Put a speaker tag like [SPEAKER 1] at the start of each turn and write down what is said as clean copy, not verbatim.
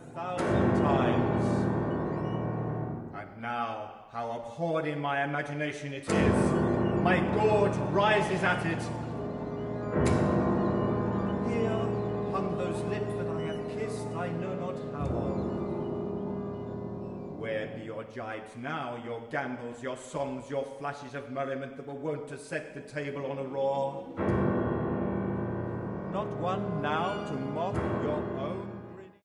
[SPEAKER 1] 1,000 times. And now, how abhorred in my imagination it is. My gorge rises at it. Here hung those lips that I have kissed I know not how long. Where be your jibes now, your gambols, your songs, your flashes of merriment that were wont to set the table on a roar? Not one now to mock your own